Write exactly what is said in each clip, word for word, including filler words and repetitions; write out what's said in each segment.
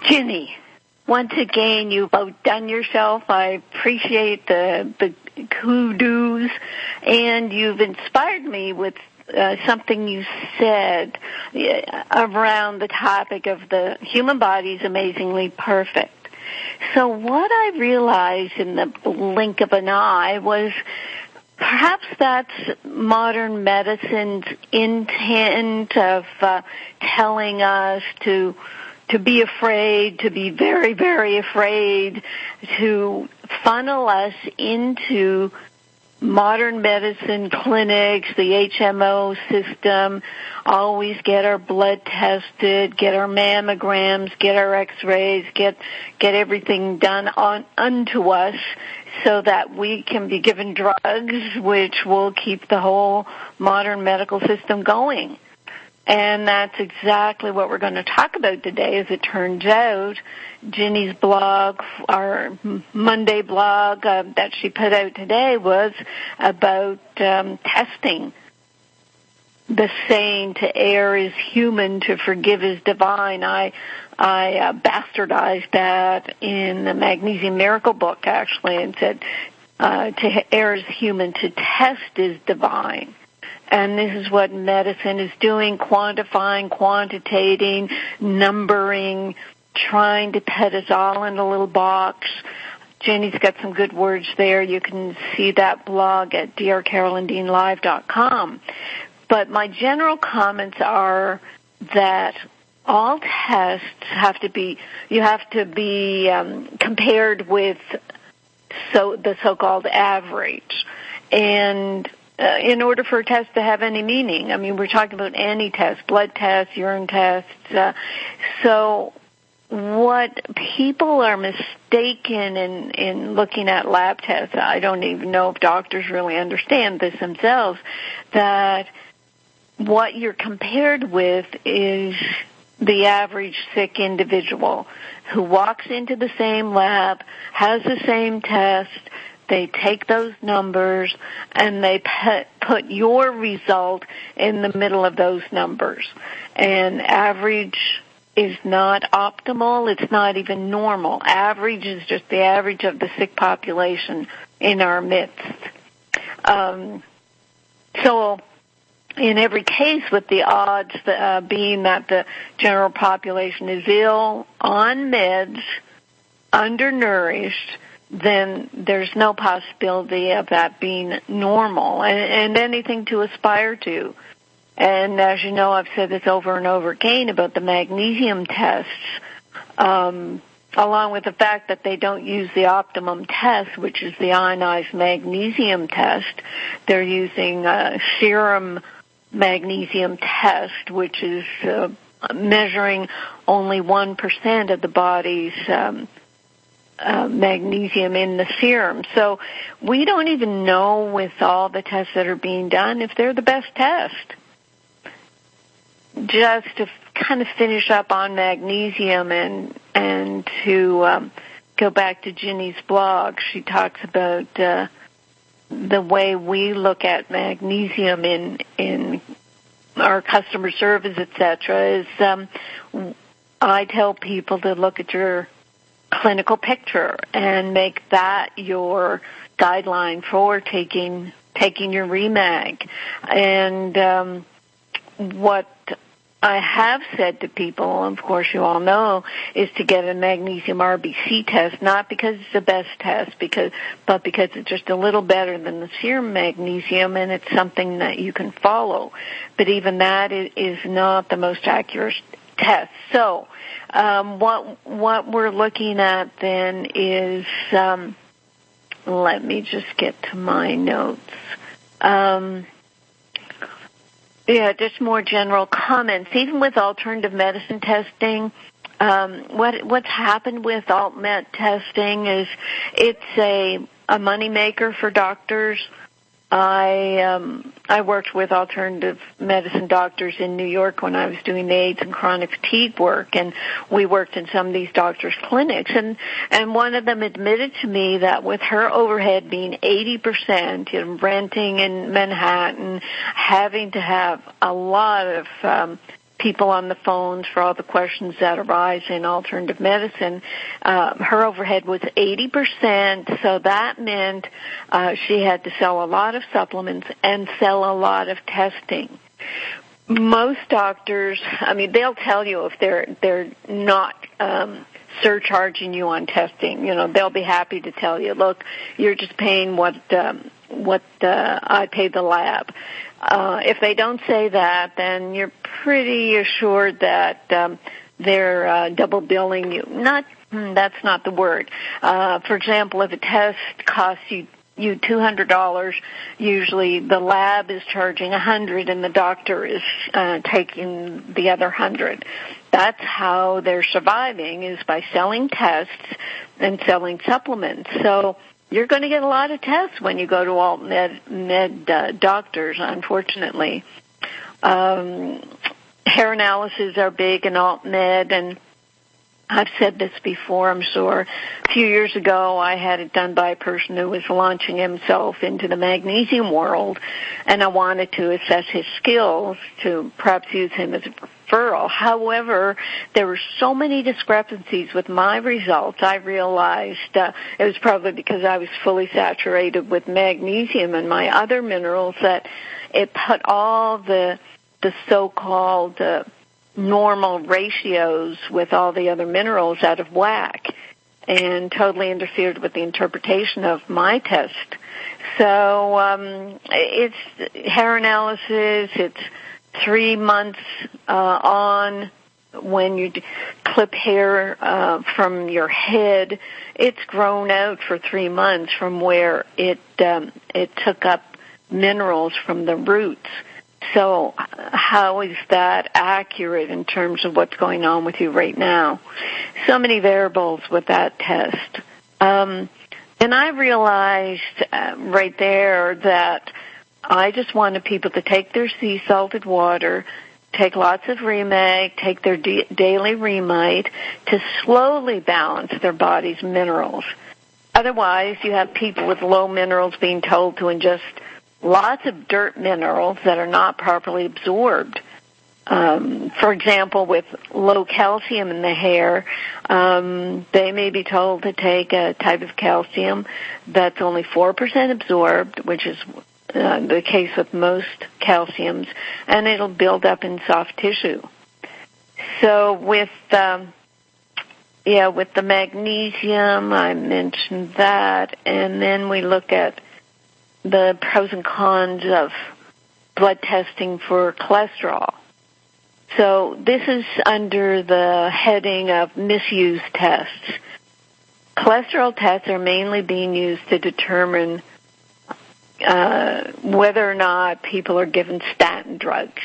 Ginny, once again, you've outdone yourself. I appreciate the, the kudos, and you've inspired me with uh, something you said around the topic of the human body is amazingly perfect. So what I realized in the blink of an eye was perhaps that's modern medicine's intent of uh, telling us to to be afraid, to be very, very afraid, to funnel us into modern medicine clinics, the H M O system, always get our blood tested, get our mammograms, get our x-rays, get get everything done on unto us so that we can be given drugs which will keep the whole modern medical system going. And that's exactly what we're going to talk about today. As it turns out, Ginny's blog, our Monday blog uh, that she put out today was about um, testing. The saying, to err is human, to forgive is divine. I I uh, bastardized that in the Magnesium Miracle book, actually, and said, uh, to err is human, to test is divine. And this is what medicine is doing, quantifying, quantitating, numbering, trying to put us all in a little box. Jenny's got some good words there. You can see that blog at d r carolyn dean live dot com. But my general comments are that all tests have to be, you have to be um, compared with so the so-called average. And Uh, in order for a test to have any meaning. I mean, we're talking about any test, blood tests, urine tests. Uh, so what people are mistaken in, in looking at lab tests, I don't even know if doctors really understand this themselves, that what you're compared with is the average sick individual who walks into the same lab, has the same test. They take those numbers and they put, put your result in the middle of those numbers. And average is not optimal. It's not even normal. Average is just the average of the sick population in our midst. Um, so in every case, with the odds uh, being that the general population is ill, on meds, undernourished, then there's no possibility of that being normal and, and anything to aspire to. And as you know, I've said this over and over again about the magnesium tests, um, along with the fact that they don't use the optimum test, which is the ionized magnesium test. They're using a serum magnesium test, which is uh, measuring only one percent of the body's um Uh, magnesium in the serum. So we don't even know with all the tests that are being done if they're the best test. Just to kind of finish up on magnesium and and to um, go back to Ginny's blog, she talks about uh, the way we look at magnesium in in our customer service, et cetera. Is um, I tell people to look at your clinical picture and make that your guideline for taking taking your Remag. And um, what I have said to people, of course you all know, is to get a magnesium R B C test, not because it's the best test, because but because it's just a little better than the serum magnesium, and it's something that you can follow. But even that is not the most accurate test. So Um, what what we're looking at then is, um, let me just get to my notes. Um, yeah, just more general comments. Even with alternative medicine testing, um, what what's happened with alt med testing is it's a a moneymaker for doctors. I um, I worked with alternative medicine doctors in New York when I was doing the AIDS and chronic fatigue work, and we worked in some of these doctors' clinics. And, and one of them admitted to me that with her overhead being eighty percent, you know, renting in Manhattan, having to have a lot of um, people on the phones for all the questions that arise in alternative medicine. Uh, her overhead was eighty percent, so that meant uh, she had to sell a lot of supplements and sell a lot of testing. Most doctors, I mean, they'll tell you if they're they're not um, surcharging you on testing. You know, they'll be happy to tell you, look, you're just paying what um, what uh, I paid the lab. Uh, if they don't say that, then you're pretty assured that um, they're uh, double billing you. Not that's not the word. Uh, for example, if a test costs you you two hundred dollars, usually the lab is charging one hundred dollars and the doctor is uh, taking the other one hundred dollars. That's how they're surviving, is by selling tests and selling supplements. So you're going to get a lot of tests when you go to alt med, med uh, doctors, unfortunately. Um, hair analyses are big in alt med, and I've said this before, I'm sure. A few years ago, I had it done by a person who was launching himself into the magnesium world, and I wanted to assess his skills to perhaps use him as a referral. However, there were so many discrepancies with my results, I realized uh, it was probably because I was fully saturated with magnesium and my other minerals that it put all the the so-called uh, normal ratios with all the other minerals out of whack and totally interfered with the interpretation of my test. So um, it's hair analysis, it's three months uh, on when you clip hair uh, from your head. It's grown out for three months from where it um, it took up minerals from the roots. So how is that accurate in terms of what's going on with you right now? So many variables with that test. Um, and I realized uh, right there that I just wanted people to take their sea salted water, take lots of Remag, take their d- daily Remite to slowly balance their body's minerals. Otherwise, you have people with low minerals being told to ingest lots of dirt minerals that are not properly absorbed. Um, for example, with low calcium in the hair, um, they may be told to take a type of calcium that's only four percent absorbed, which is uh, the case with most calciums, and it'll build up in soft tissue. So with um, yeah, with the magnesium, I mentioned that, and then we look at the pros and cons of blood testing for cholesterol. So this is under the heading of misuse tests. Cholesterol tests are mainly being used to determine uh, whether or not people are given statin drugs.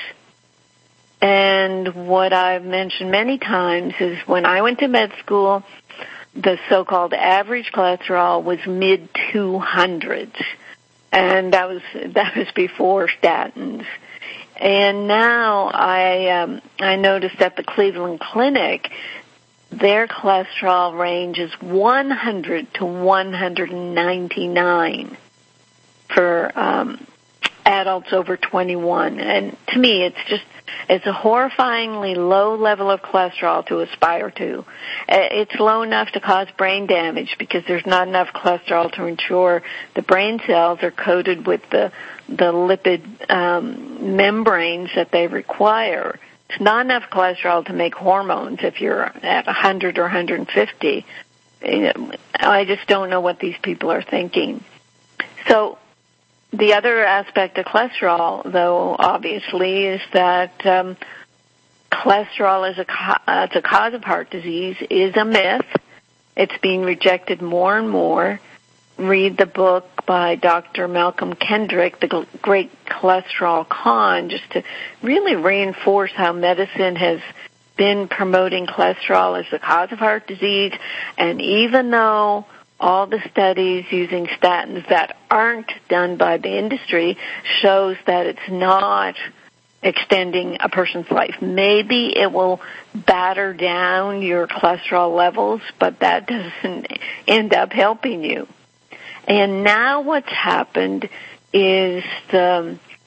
And what I've mentioned many times is when I went to med school, the so-called average cholesterol was mid two hundreds. And that was that was before statins. And now I um, I noticed at the Cleveland Clinic, their cholesterol range is one hundred to one ninety-nine for um, adults over twenty-one. And to me, it's just it's a horrifyingly low level of cholesterol to aspire to. It's low enough to cause brain damage because there's not enough cholesterol to ensure the brain cells are coated with the the lipid um, membranes that they require. It's not enough cholesterol to make hormones if you're at one hundred or one hundred fifty. I just don't know what these people are thinking. So the other aspect of cholesterol, though, obviously, is that um, cholesterol as a, co- as a cause of heart disease is a myth. It's being rejected more and more. Read the book by Doctor Malcolm Kendrick, The Great Cholesterol Con, just to really reinforce how medicine has been promoting cholesterol as the cause of heart disease. And even though all the studies using statins that aren't done by the industry shows that it's not extending a person's life. Maybe it will batter down your cholesterol levels, but that doesn't end up helping you. And now what's happened is the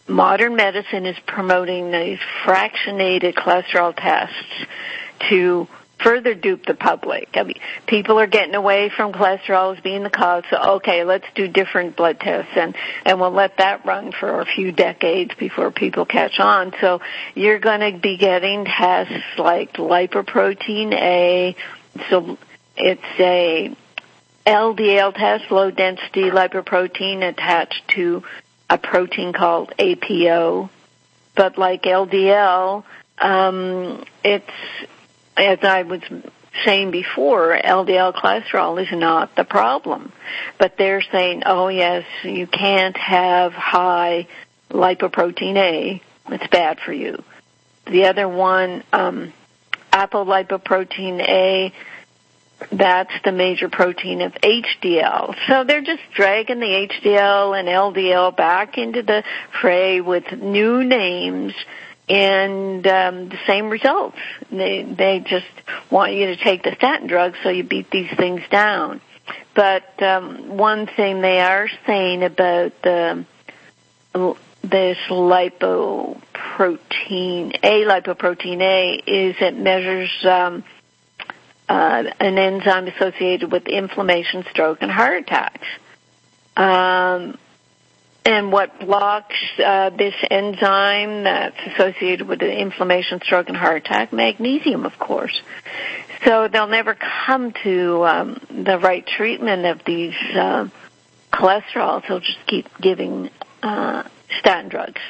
modern medicine is promoting these fractionated cholesterol tests to further dupe the public. I mean, people are getting away from cholesterol as being the cause, so okay, let's do different blood tests, and, and we'll let that run for a few decades before people catch on. So you're going to be getting tests like lipoprotein A, so it's a L D L test, low-density lipoprotein, attached to a protein called A P O. But like L D L, um, it's, as I was saying before, L D L cholesterol is not the problem. But they're saying, oh, yes, you can't have high lipoprotein A. It's bad for you. The other one, um, apolipoprotein A, that's the major protein of H D L. So they're just dragging the H D L and L D L back into the fray with new names and um, the same results. They they just want you to take the statin drugs so you beat these things down. But um, one thing they are saying about the this lipoprotein A, lipoprotein A, is it measures um, uh, an enzyme associated with inflammation, stroke, and heart attacks. Um, and what blocks uh, this enzyme that's associated with the inflammation, stroke, and heart attack? Magnesium, of course. So they'll never come to um, the right treatment of these uh, cholesterols. They'll just keep giving uh, statin drugs.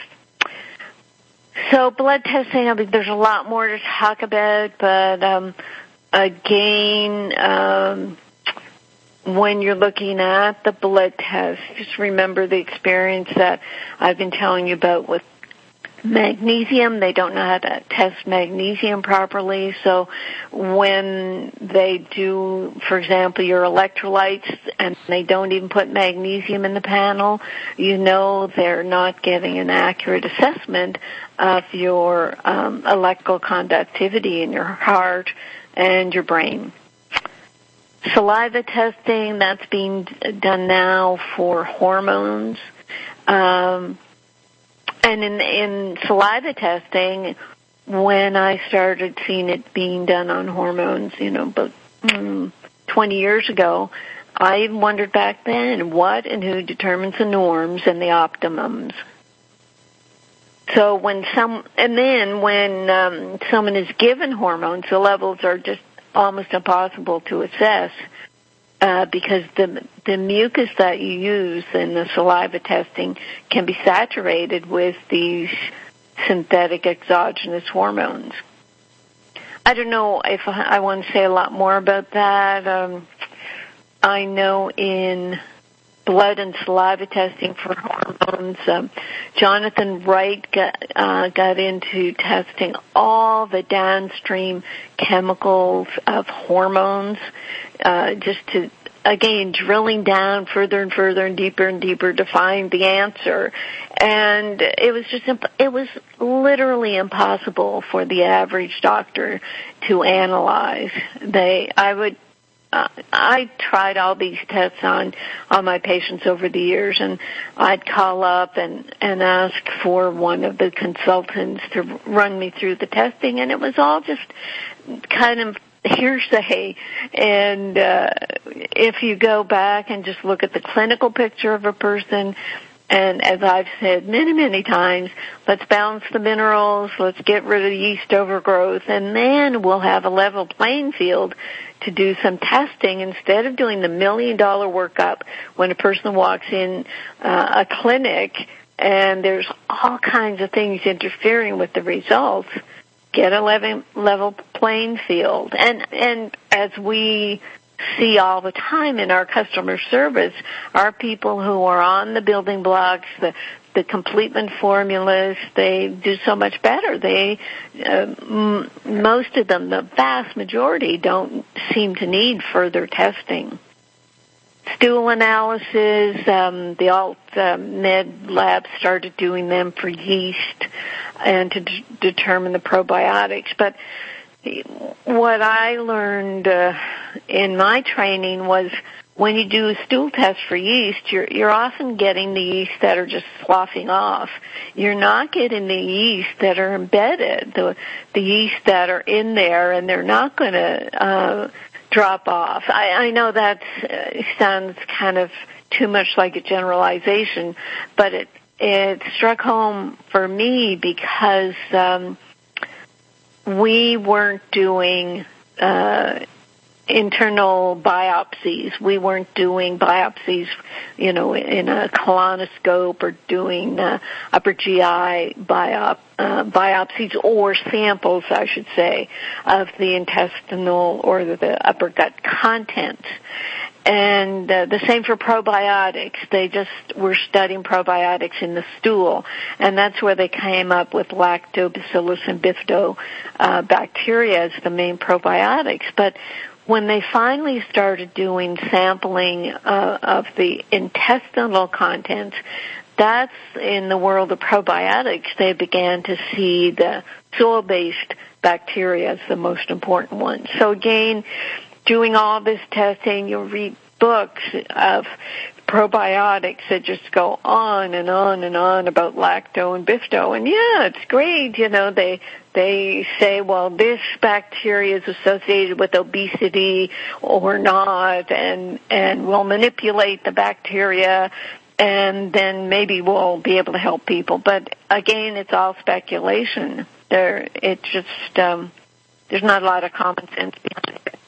So blood testing, I mean, there's a lot more to talk about, but um, again, um, when you're looking at the blood test, just remember the experience that I've been telling you about with magnesium. They don't know how to test magnesium properly, so when they do, for example, your electrolytes, and they don't even put magnesium in the panel, you know they're not getting an accurate assessment of your um, electrical conductivity in your heart and your brain. Saliva testing, that's being done now for hormones. Um, and in, in saliva testing, when I started seeing it being done on hormones, you know, about mm, twenty years ago, I even wondered back then what and who determines the norms and the optimums. So when some, and then when um, someone is given hormones, the levels are just almost impossible to assess uh, because the the mucus that you use in the saliva testing can be saturated with these synthetic exogenous hormones. I don't know if I want to say a lot more about that. Um, I know in blood and saliva testing for hormones, um, Jonathan Wright got, uh, got into testing all the downstream chemicals of hormones, uh, just to, again, drilling down further and further and deeper and deeper to find the answer. And it was just, it was literally impossible for the average doctor to analyze. They, I would, Uh, I tried all these tests on, on my patients over the years, and I'd call up and, and ask for one of the consultants to run me through the testing, and it was all just kind of hearsay. And uh, if you go back and just look at the clinical picture of a person, and as I've said many, many times, let's balance the minerals, let's get rid of the yeast overgrowth, and then we'll have a level playing field to do some testing instead of doing the million-dollar workup when a person walks in uh, a clinic and there's all kinds of things interfering with the results. Get a level, level playing field. And, and as we see all the time in our customer service, our people who are on the building blocks, the the completement formulas, they do so much better. They, uh, m- most of them, the vast majority, don't seem to need further testing. Stool analysis, um, the alt uh, med lab started doing them for yeast and to d- determine the probiotics. But what I learned uh, in my training was when you do a stool test for yeast, you're, you're often getting the yeast that are just sloughing off. You're not getting the yeast that are embedded, the, the yeast that are in there, and they're not going to uh, drop off. I, I know that uh, sounds kind of too much like a generalization, but it, it struck home for me because um, we weren't doing uh internal biopsies. We weren't doing biopsies, you know, in a colonoscope or doing uh, upper G I biop, uh, biopsies or samples, I should say, of the intestinal or the, the upper gut contents. And uh, the same for probiotics. They just were studying probiotics in the stool, and that's where they came up with lactobacillus and bifidobacteria uh, bacteria as the main probiotics. But when they finally started doing sampling uh, of the intestinal contents, that's in the world of probiotics, they began to see the soil-based bacteria as the most important one. So again, doing all this testing, you'll read books of probiotics that just go on and on and on about lacto and bifido. And yeah, it's great. You know, they they say, well, this bacteria is associated with obesity or not, and and we'll manipulate the bacteria, and then maybe we'll be able to help people. But again, it's all speculation. There, it just um, there's not a lot of common sense behind it.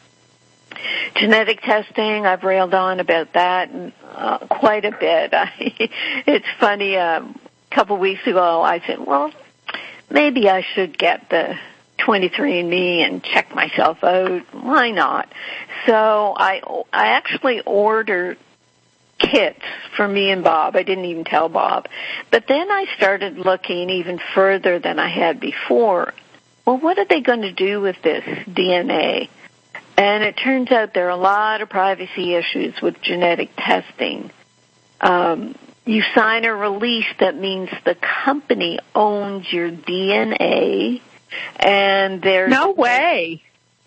Genetic testing, I've railed on about that uh, quite a bit. I, it's funny, um, a couple of weeks ago I said, well, maybe I should get the twenty-three and me and check myself out. Why not? So I, I actually ordered kits for me and Bob. I didn't even tell Bob. But then I started looking even further than I had before. Well, what are they going to do with this D N A? And it turns out there are a lot of privacy issues with genetic testing. Um, you sign a release that means the company owns your D N A, and there's no way.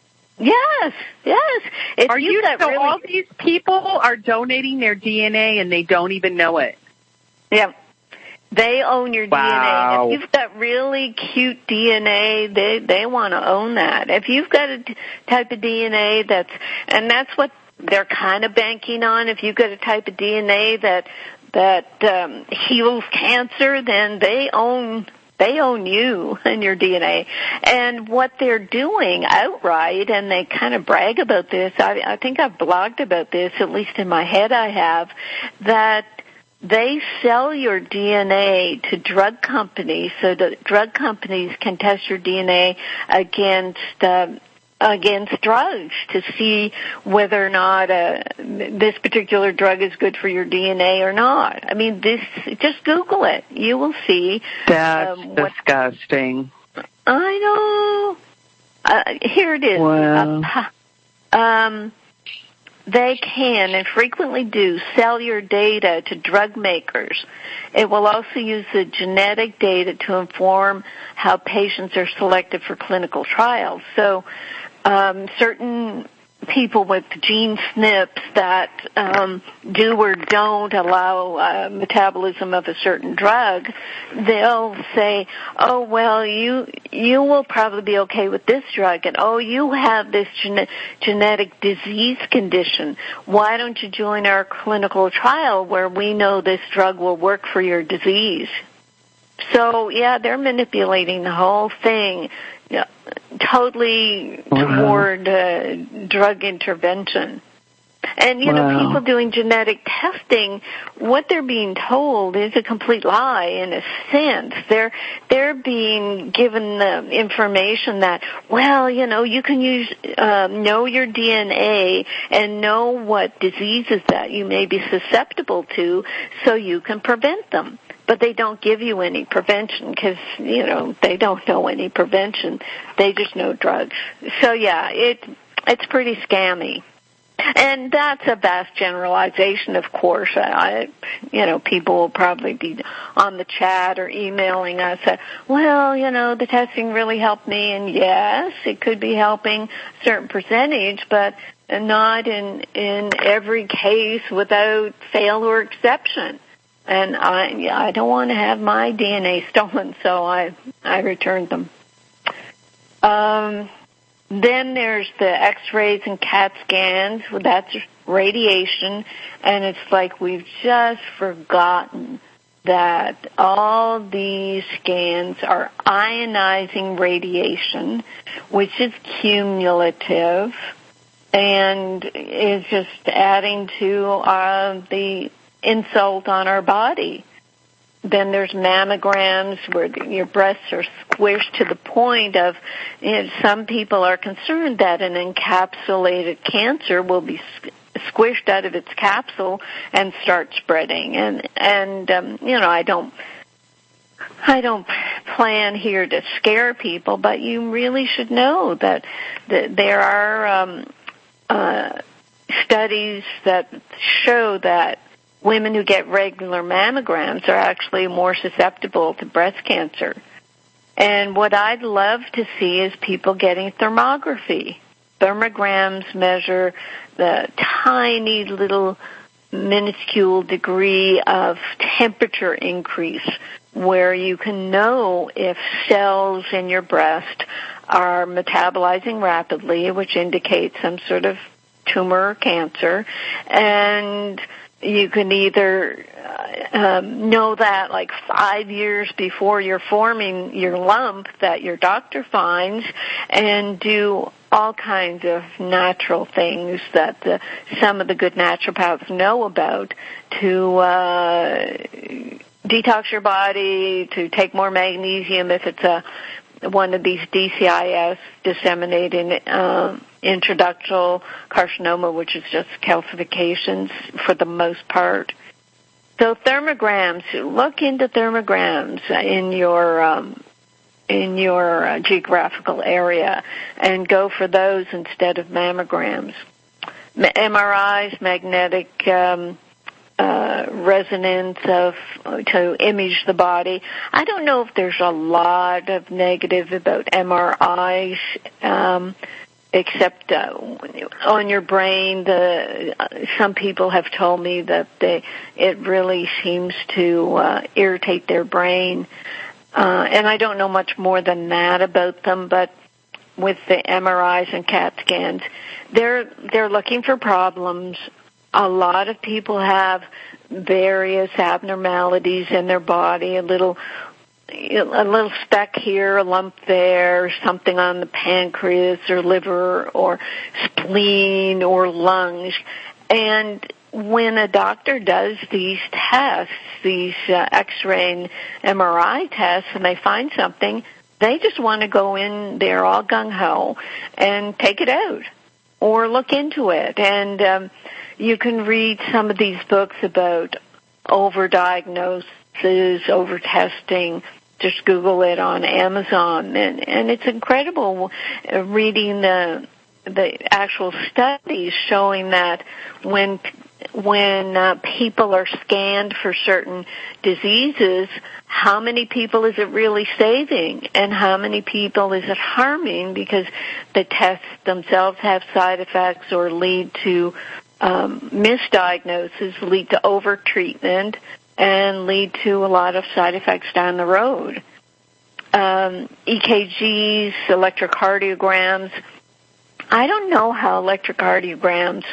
Yes, yes. If are you so really, all these people are donating their D N A and they don't even know it? Yeah. They own your wow. D N A. If you've got really cute D N A, they they want to own that. If you've got a t- type of D N A that's, and that's what they're kind of banking on. If you've got a type of D N A that that um, heals cancer, then they own they own you and your D N A. And what they're doing outright, and they kind of brag about this. I, I think I've blogged about this, at least in my head I have, that they sell your D N A to drug companies so that drug companies can test your D N A against uh, against drugs to see whether or not uh, this particular drug is good for your D N A or not. I mean, this just Google it. You will see. That's um, what, disgusting. I know. Uh, here it is. Wow. Uh, um. They can and frequently do sell your data to drug makers. It will also use the genetic data to inform how patients are selected for clinical trials. So um, certain people with gene S N Ps that um, do or don't allow uh, metabolism of a certain drug, they'll say, oh, well, you you will probably be okay with this drug, and oh, you have this gene- genetic disease condition. Why don't you join our clinical trial where we know this drug will work for your disease? So, yeah, they're manipulating the whole thing, yeah, totally wow. toward uh, drug intervention. And, you wow. know, people doing genetic testing, what they're being told is a complete lie in a sense. They're, they're being given the information that, well, you know, you can use, uh, know your D N A and know what diseases that you may be susceptible to so you can prevent them. But they don't give you any prevention because, you know, they don't know any prevention. They just know drugs. So, yeah, it it's pretty scammy. And that's a vast generalization, of course. I, you know, people will probably be on the chat or emailing us, uh, well, you know, the testing really helped me, and yes, it could be helping a certain percentage, but not in in every case without fail or exception. And I I don't want to have my D N A stolen, so I I returned them. Um, then there's the X-rays and CAT scans. Well, that's radiation, and it's like we've just forgotten that all these scans are ionizing radiation, which is cumulative and is just adding to uh, the insult on our body. Then there's mammograms where your breasts are squished to the point of, you know, some people are concerned that an encapsulated cancer will be squished out of its capsule and start spreading. And, and um, you know, I don't, I don't plan here to scare people, but you really should know that, that there are um, uh, studies that show that women who get regular mammograms are actually more susceptible to breast cancer. And what I'd love to see is people getting thermography. Thermograms measure the tiny little minuscule degree of temperature increase where you can know if cells in your breast are metabolizing rapidly, which indicates some sort of tumor or cancer. And you can either uh, um, know that like five years before you're forming your lump that your doctor finds, and do all kinds of natural things that the, some of the good naturopaths know about to uh, detox your body, to take more magnesium if it's a one of these D C I S, disseminating uh, intraductal carcinoma, which is just calcifications for the most part. So thermograms, look into thermograms in your um, in your uh, geographical area and go for those instead of mammograms. M R Is, magnetic um, uh, resonance of to image the body. I don't know if there's a lot of negative about M R Is, um, except uh, on your brain. The uh, some people have told me that they it really seems to uh, irritate their brain, uh, and I don't know much more than that about them. But with the M R Is and CAT scans, they're they're looking for problems. A lot of people have various abnormalities in their body, a little a little speck here, a lump there, something on the pancreas or liver or spleen or lungs. And when a doctor does these tests, these uh, X-ray and M R I tests, and they find something, they just want to go in there all gung-ho and take it out or look into it. And um, you can read some of these books about overdiagnosis, over-testing. Just Google it on Amazon, and, and it's incredible reading the the actual studies showing that when when uh, people are scanned for certain diseases, how many people is it really saving, and how many people is it harming because the tests themselves have side effects or lead to um, misdiagnosis, lead to over-treatment, and lead to a lot of side effects down the road. Um, E K Gs, electrocardiograms. I don't know how electrocardiograms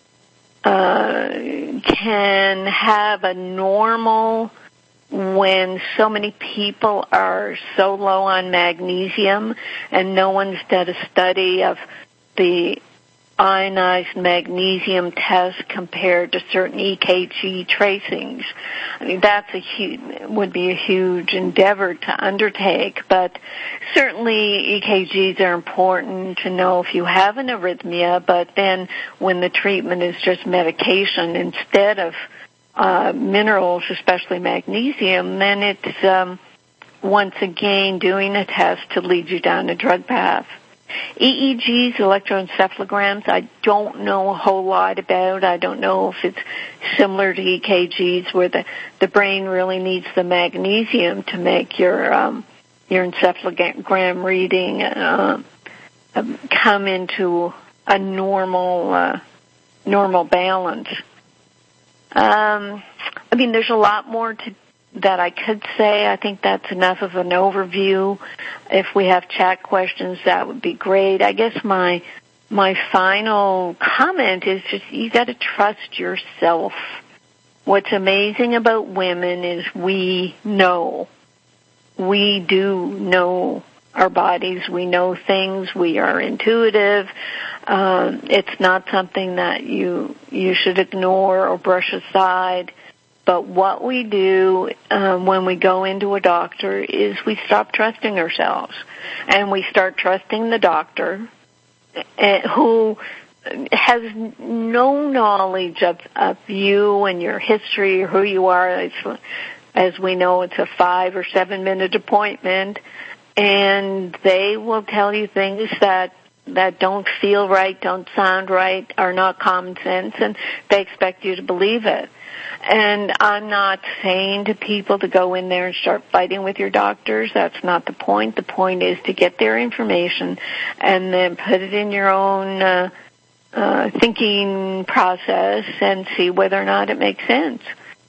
uh, can have a normal when so many people are so low on magnesium, and no one's done a study of the ionized magnesium test compared to certain E K G tracings. I mean, that's a huge, would be a huge endeavor to undertake, but certainly E K Gs are important to know if you have an arrhythmia, but then when the treatment is just medication instead of uh, minerals, especially magnesium, then it's um, once again doing a test to lead you down a drug path. E E Gs, electroencephalograms, I don't know a whole lot about. I don't know if it's similar to E K Gs where the, the brain really needs the magnesium to make your um, your encephalogram reading uh, come into a normal uh, normal balance. Um, I mean, there's a lot more to that I could say. I think that's enough of an overview. If we have chat questions, that would be great. I guess my my final comment is just you got to trust yourself. What's amazing about women is we know. We do know our bodies. We know things. We are intuitive. Um, it's not something that you you should ignore or brush aside. But what we do um, when we go into a doctor is we stop trusting ourselves, and we start trusting the doctor, uh, who has no knowledge of, of you and your history or who you are. As, as we know, it's a five or seven minute appointment, and they will tell you things that that don't feel right, don't sound right, are not common sense, and they expect you to believe it. And I'm not saying to people to go in there and start fighting with your doctors. That's not the point. The point is to get their information and then put it in your own uh, uh, thinking process and see whether or not it makes sense.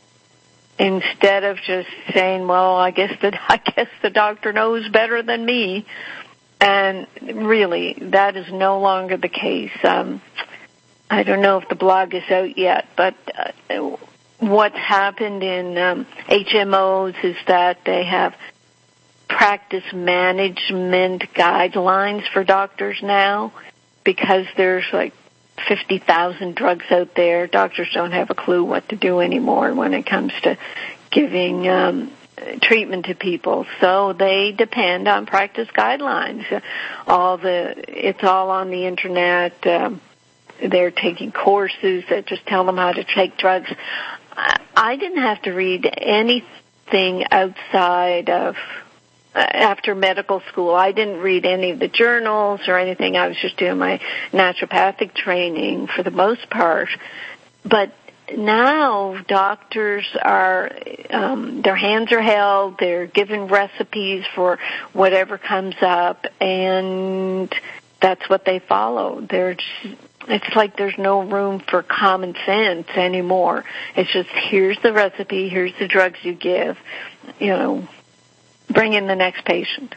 Instead of just saying, well, I guess that I guess the doctor knows better than me. And really, that is no longer the case. Um, I don't know if the blog is out yet, but uh, what's happened in um, H M Os is that they have practice management guidelines for doctors now, because there's like fifty thousand drugs out there. Doctors don't have a clue what to do anymore when it comes to giving um, treatment to people. So they depend on practice guidelines. All the it's all on the internet. Um, they're taking courses that just tell them how to take drugs. I didn't have to read anything outside of uh, after medical school. I didn't read any of the journals or anything. I was just doing my naturopathic training for the most part. But now doctors are, um, their hands are held, they're given recipes for whatever comes up, and that's what they follow. They're just, it's like there's no room for common sense anymore. It's just, here's the recipe, here's the drugs you give, you know, bring in the next patient.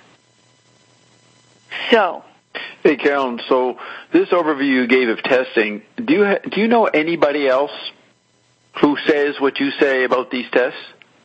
So. Hey, Carolyn, so this overview you gave of testing, do you, ha- do you know anybody else who says what you say about these tests?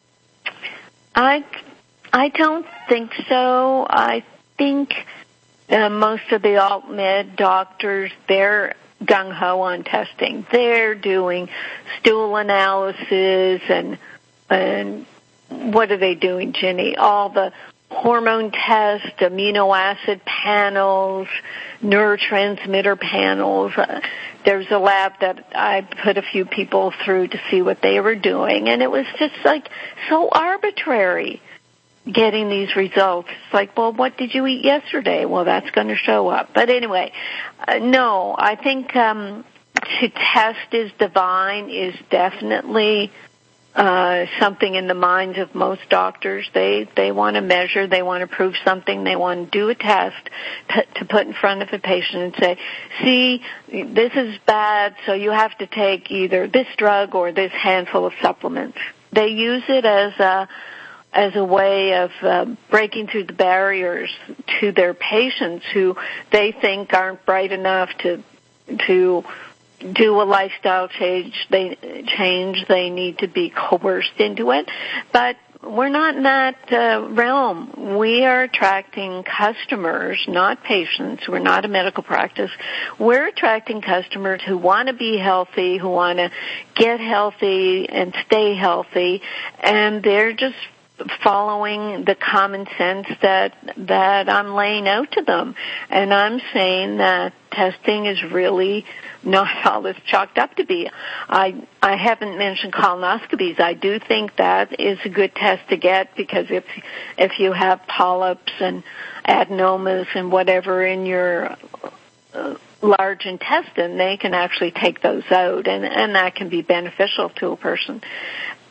I, I don't think so. I think uh, most of the alt-med doctors, they're gung-ho on testing. They're doing stool analysis and and what are they doing, Ginny? All the hormone tests, amino acid panels, neurotransmitter panels. Uh, there's a lab that I put a few people through to see what they were doing, and it was just like so arbitrary getting these results. It's like, well, what did you eat yesterday? Well, that's going to show up. But anyway, uh, no, I think um, to test is divine is definitely uh, something in the minds of most doctors. They they want to measure, they want to prove something, they want to do a test p- to put in front of a patient and say, see, this is bad, so you have to take either this drug or this handful of supplements. They use it as a as a way of uh, breaking through the barriers to their patients who they think aren't bright enough to to do a lifestyle change. They change. They need to be coerced into it. But we're not in that uh, realm. We are attracting customers, not patients. We're not a medical practice. We're attracting customers who want to be healthy, who want to get healthy and stay healthy, and they're just following the common sense that that I'm laying out to them. And I'm saying that testing is really not all it's chalked up to be. I I haven't mentioned colonoscopies. I do think that is a good test to get, because if if you have polyps and adenomas and whatever in your uh, large intestine, they can actually take those out, and, and that can be beneficial to a person.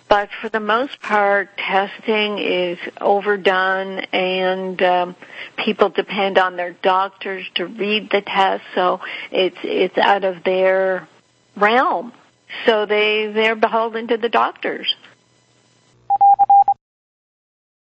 but for the most part, testing is overdone, and um, people depend on their doctors to read the test, so it's it's out of their realm. So they they're beholden to the doctors.